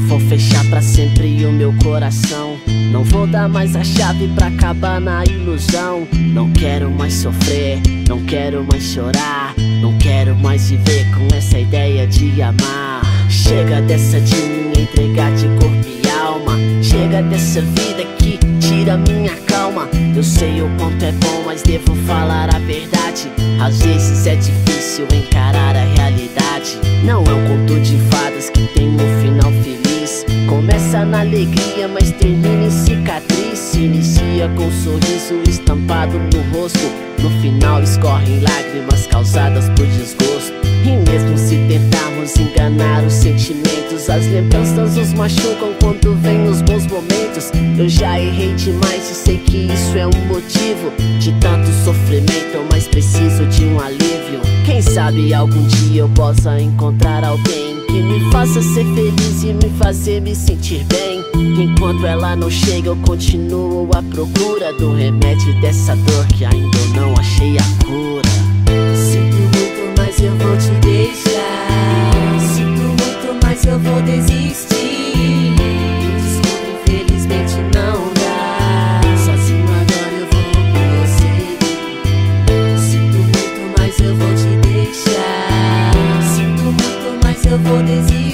vou fechar pra sempre o meu coração. Não vou dar mais a chave pra acabar na ilusão. Não quero mais sofrer, não quero mais chorar, não quero mais viver com essa ideia de amar. Chega dessa de me entregar de corpo e alma. Chega dessa vida que tira minha calma. Eu sei o quanto é bom, mas devo falar a verdade. Às vezes é difícil encarar a realidade. Não é um conto de fadas que tem um final feliz. Começa na alegria, mas termina em cicatriz. Se inicia com um sorriso estampado no rosto. No final escorrem lágrimas causadas por desgosto. E mesmo se tentarmos enganar os sentimentos, as lembranças nos machucam quando vem os bons momentos. Eu já errei demais e sei que isso é um motivo de tanto sofrimento, mas preciso de um alívio. Quem sabe algum dia eu possa encontrar alguém que me faça ser feliz e me fazer me sentir bem. Enquanto ela não chega, eu continuo à procura do remédio dessa dor que ainda eu não achei a cura. Sinto muito, mas eu vou te deixar. Sinto muito, mas eu vou desistir. Desculpa, infelizmente não dá. Sozinho agora eu vou prosseguir. Sinto muito, mas eu vou te deixar. Sinto muito, mas eu vou desistir.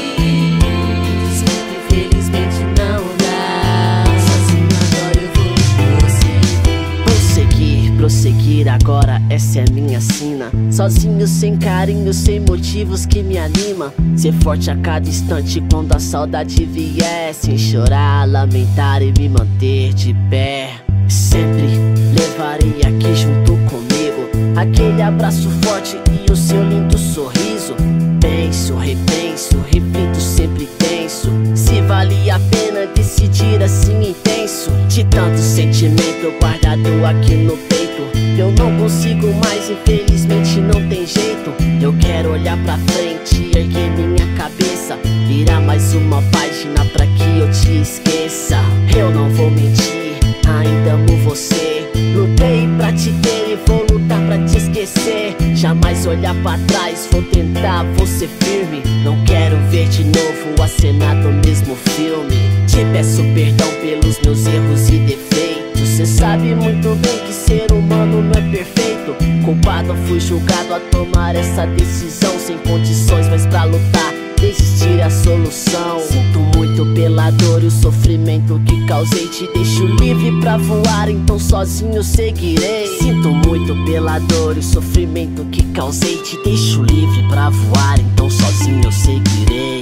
Desculpa, infelizmente não dá. Sozinho agora eu vou prosseguir. Prosseguir agora, essa é a minha sina. Sozinho, sem carinho, sem motivos que me anima. Ser forte a cada instante quando a saudade vier. Sem chorar, lamentar e me manter de pé. Sempre levarei aqui junto comigo aquele abraço forte e o seu lindo sorriso. Penso, repenso, reflito sempre tenso. Se vale a pena decidir assim intenso. De tanto sentimento guardado aqui no peito, eu não consigo mais, infelizmente não tem jeito. Eu quero olhar pra frente, erguer minha cabeça, virar mais uma página pra que eu te esqueça. Eu não vou mentir, ainda amo você. Lutei pra te ter e vou lutar pra te esquecer. Jamais olhar pra trás, vou tentar, vou ser firme. Não quero ver de novo a cena do mesmo filme. Te peço perdão pelos meus erros e defeitos. Cê sabe muito bem que ser humano não é perfeito. Culpado, fui julgado a tomar essa decisão. Sem condições, mas pra lutar, desistir é a solução. Sinto muito pela dor e o sofrimento que causei. Te deixo livre pra voar, então sozinho seguirei. Sinto muito pela dor e o sofrimento que causei. Te deixo livre pra voar, então sozinho eu seguirei.